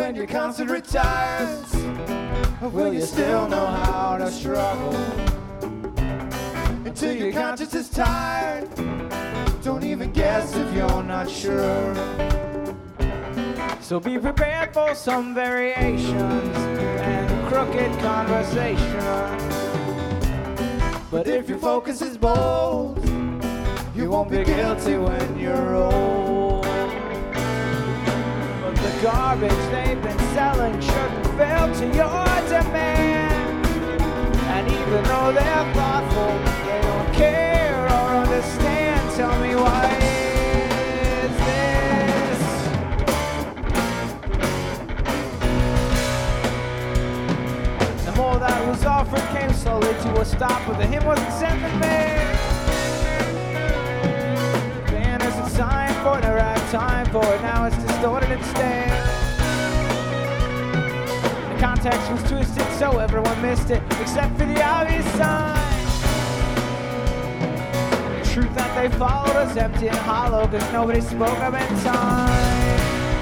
when your concert retires, will you still know how to struggle? Until your conscience is tired, don't even guess if you're not sure. So be prepared for some variations and crooked conversation. But if your focus is bold, you won't be guilty when you're old. But the garbage they've been selling shouldn't fail to your demand. And even though they're thoughtful, they don't care or understand. Tell me why is this? The more that was offered came slowly to a stop, but the hymn wasn't sent to me. Banners and sign for the right time for it, now it's distorted instead. The context was twisted so everyone missed it, except for the obvious sign. The truth that they followed was empty and hollow, cause nobody spoke of in time.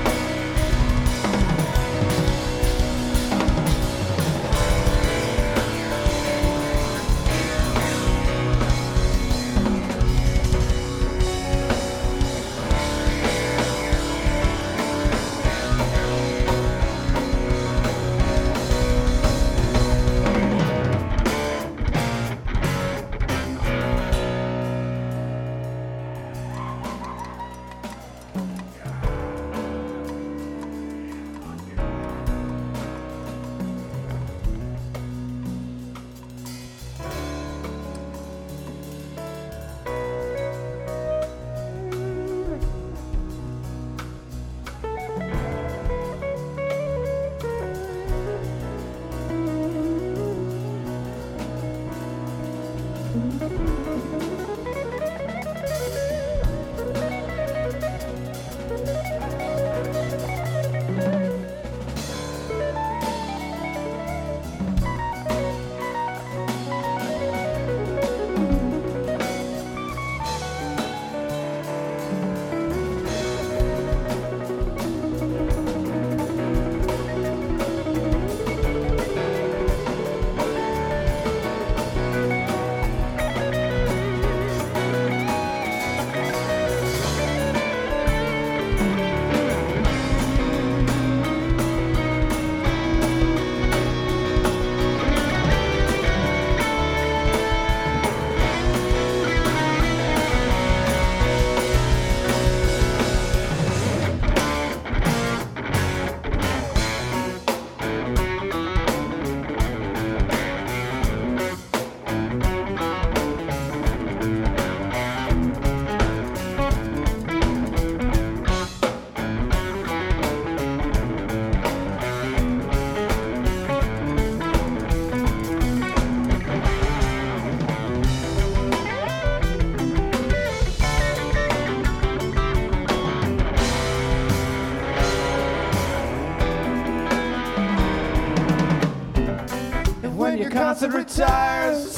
When your concert retires,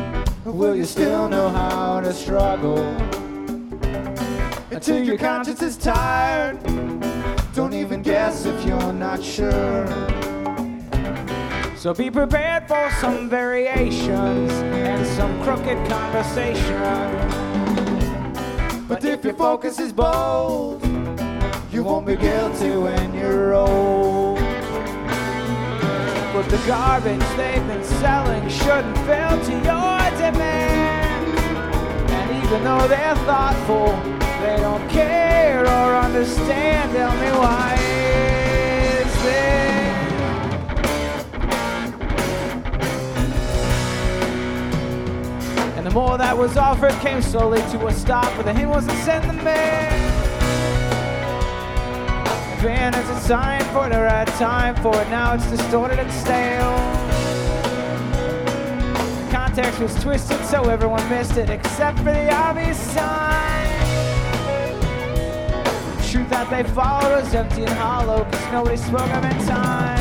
will you still know how to struggle? Until your conscience is tired, don't even guess if you're not sure. So be prepared for some variations and some crooked conversation. But if your focus is bold, you won't be guilty when you're old. But the garbage they've been selling shouldn't fail to your demand. And even though they're thoughtful, they don't care or understand. Tell me why is this? And the more that was offered came slowly to a stop, but the hymn wasn't sent the man. Van is a sign for the right time for it, now it's distorted and stale. The context was twisted so everyone missed it, except for the obvious sign. The truth that they followed was empty and hollow, cause nobody spoke of in time.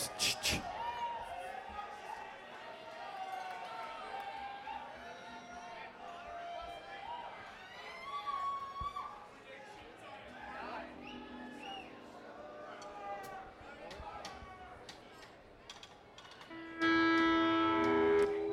Shh.